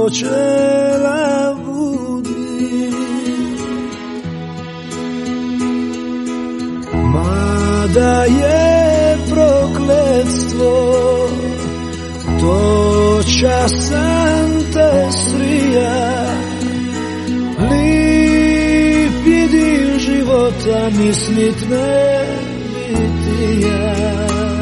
počela budi. Mada je prokletstvo, to časan te strija, lipi dio života mislit ne biti ja.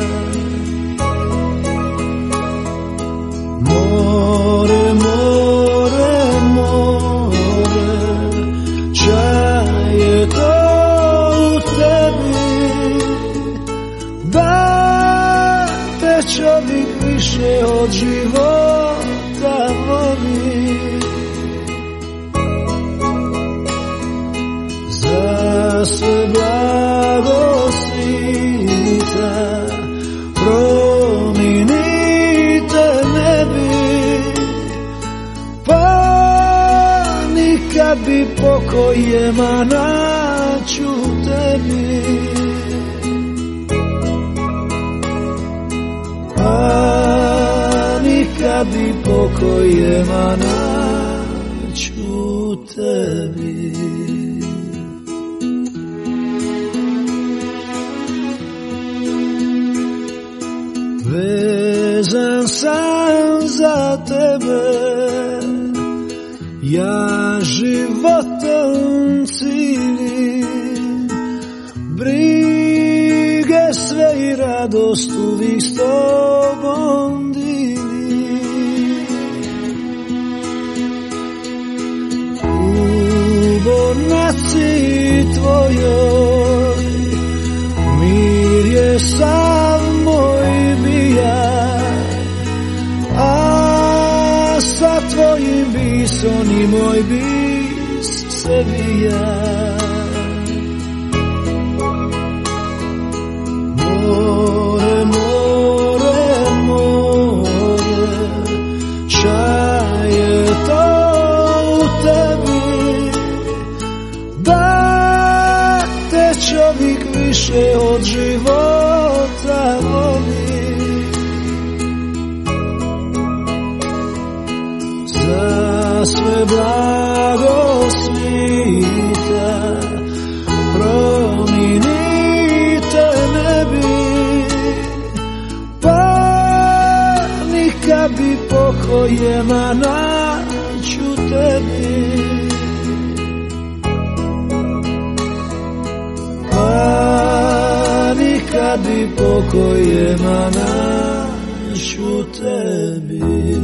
More, more, more, čaj je to u tebi, da te čovjek više od života voli. Za sve blago svita prominite nebi, pa nikad bi pokojema naću tebi. Pa nikad bi pokojema naću tebi. Vezan sam za tebe, ja životom cijelim, brige sve i radost uvijek s tobom dijelim. U bonaci tvojoj mir je sav moj bijak, a sa tvojim bisom i moj bis se vija. More, more, more, čaj je to u tebi, da te čovjek više od života voli. Za sve blago svita prominite nebi, pa nikad bi pokojema naću tebi. Pa nikad bi pokojema naću tebi.